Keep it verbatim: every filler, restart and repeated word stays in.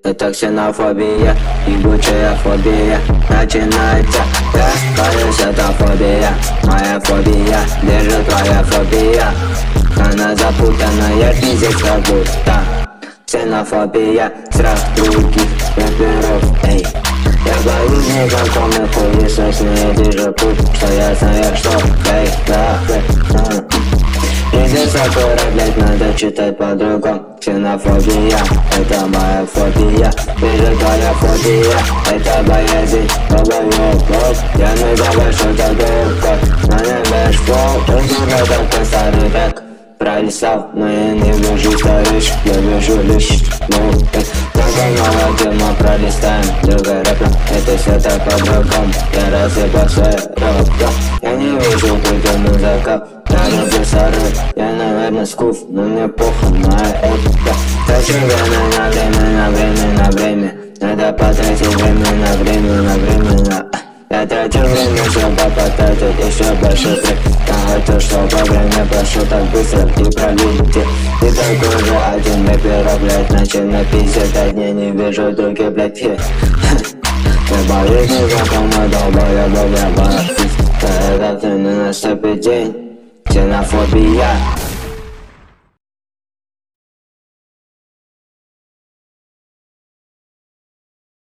это ксенофобия, ебучая фобия начинается. Я боюсь, это фобия, моя фобия, держит твоя фобия. Она запутанная, пиздец как будто ксенофобия, страх других рэперов, эй. Я боюсь незнакомых хуесос, не вижу путь, что я знаю, что эй, да, эй, придется аккурат, блять, надо читать по-другому. Ксенофобия, это моя фобия, вижу твоя фобия, это боязнь, головой. Я не знаю, что такое, но не веш фол, нужно это старый век. Пролистал, но я не вижу старич, я вижу лишь, ну, только новая тема пролистаем, другой рэп, это все так по-другому, я рассыпал свой рэп, я не вижу только музыка, я люблю старый, я, наверное, скуф, но мне похуй на это, трачу время на время, на время, на время, надо потратить время на время, на время, на... Я трачу время, чтобы потратить еще больше трек. Я хочу, чтобы время прошло так быстро и пролетит. И такой же один рэпер, блядь, начал написать, а я не вижу других, блядь. Я боюсь незнакомого долбоеба, я боюсь. Это ты не наступит день, ксенофобия.